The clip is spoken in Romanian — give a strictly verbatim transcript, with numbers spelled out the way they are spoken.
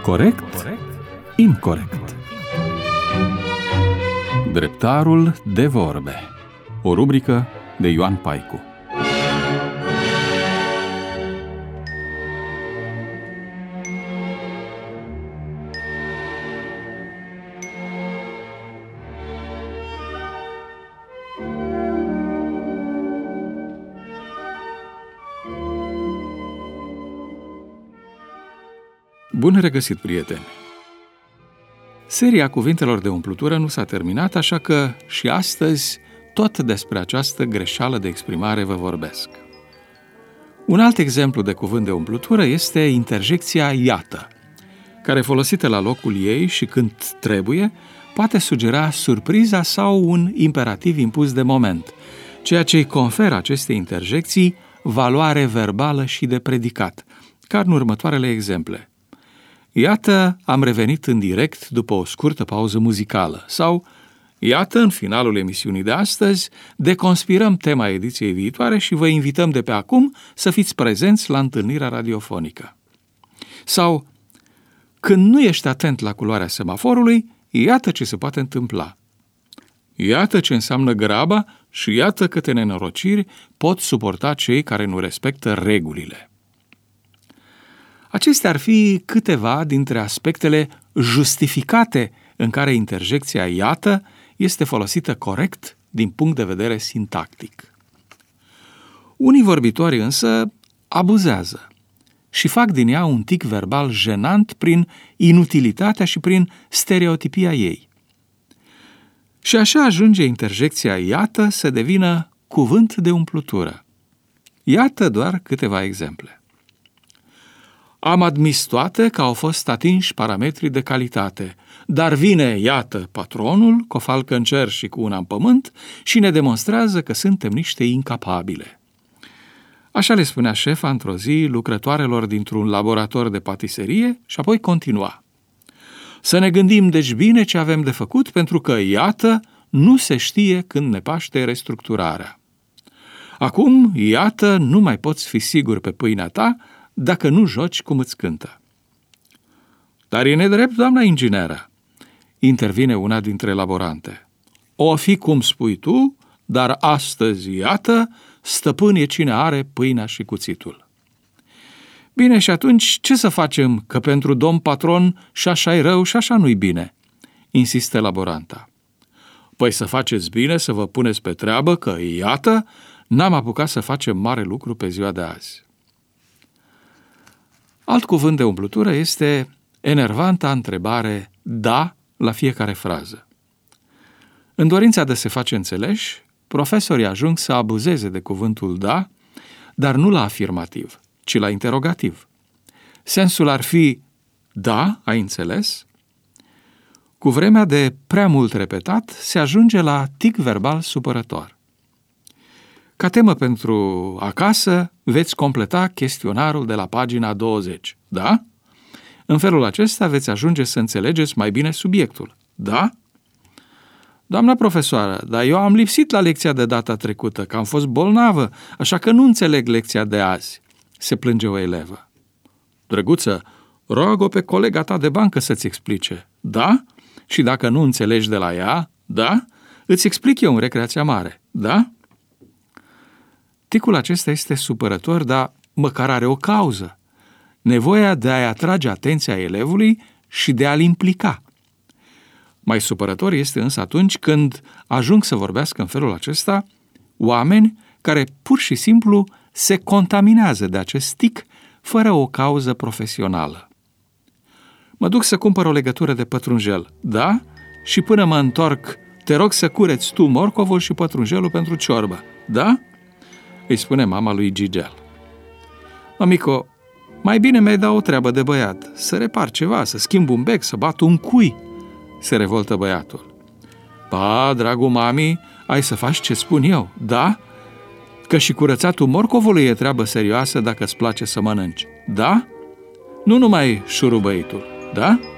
Corect? Incorect. Dreptarul de vorbe. O rubrică de Ioan Paicu. Bun regăsit, prieteni! Seria cuvintelor de umplutură nu s-a terminat, așa că și astăzi tot despre această greșeală de exprimare vă vorbesc. Un alt exemplu de cuvânt de umplutură este interjecția iată, care folosită la locul ei și când trebuie, poate sugera surpriza sau un imperativ impus de moment, ceea ce îi conferă acestei interjecții valoare verbală și de predicat, ca în următoarele exemple. Iată, am revenit în direct după o scurtă pauză muzicală. Sau, iată, în finalul emisiunii de astăzi, deconspirăm tema ediției viitoare și vă invităm de pe acum să fiți prezenți la întâlnirea radiofonică. Sau, când nu ești atent la culoarea semaforului, iată ce se poate întâmpla. Iată ce înseamnă graba și iată câte nenorociri pot suporta cei care nu respectă regulile. Acestea ar fi câteva dintre aspectele justificate în care interjecția iată este folosită corect din punct de vedere sintactic. Unii vorbitori însă abuzează și fac din ea un tic verbal jenant prin inutilitatea și prin stereotipia ei. Și așa ajunge interjecția iată să devină cuvânt de umplutură. Iată doar câteva exemple. Am admis toate că au fost atinși parametrii de calitate, dar vine, iată, patronul, cu o falcă în cer și cu una în pământ și ne demonstrează că suntem niște incapabile. Așa le spunea șefa într-o zi lucrătoarelor dintr-un laborator de patiserie și apoi continua. Să ne gândim deci bine ce avem de făcut, pentru că, iată, nu se știe când ne paște restructurarea. Acum, iată, nu mai poți fi sigur pe pâinea ta dacă nu joci cum îți cântă. Dar e nedrept, doamna ingineră, intervine una dintre laborante. O fi cum spui tu, dar astăzi, iată, stăpân e cine are pâinea și cuțitul. Bine, și atunci ce să facem, că pentru domn patron și așa-i rău și așa nu-i bine? Insistă laboranta. Păi să faceți bine, să vă puneți pe treabă, că, iată, n-am apucat să facem mare lucru pe ziua de azi. Alt cuvânt de umplutură este enervanta întrebare da la fiecare frază. În dorința de se face înțeleși, profesorii ajung să abuzeze de cuvântul da, dar nu la afirmativ, ci la interogativ. Sensul ar fi da, ai înțeles? Cu vremea de prea mult repetat, se ajunge la tic verbal supărător. Ca temă pentru acasă, veți completa chestionarul de la pagina douăzeci, da? În felul acesta veți ajunge să înțelegeți mai bine subiectul, da? Doamna profesoară, dar eu am lipsit la lecția de data trecută, că am fost bolnavă, așa că nu înțeleg lecția de azi, se plânge o elevă. Drăguță, rog-o pe colega ta de bancă să-ți explice, da? Și dacă nu înțelegi de la ea, da? Îți explic eu în recreația mare, da? Ticul acesta este supărător, dar măcar are o cauză. Nevoia de a-i atrage atenția elevului și de a-l implica. Mai supărător este însă atunci când ajung să vorbească în felul acesta oameni care pur și simplu se contaminează de acest tic fără o cauză profesională. Mă duc să cumpăr o legătură de pătrunjel, da? Și până mă întorc, te rog să cureți tu morcovul și pătrunjelul pentru ciorbă, da? Îi spune mama lui Gigel. Mămico, mai bine mi-ai da o treabă de băiat, să repar ceva, să schimb un bec, să bat un cui, se revoltă băiatul. Ba, dragul mami, ai să faci ce spun eu, da? Că și curățatul morcovului e treabă serioasă dacă îți place să mănânci, da? Nu numai șurubăitul, da?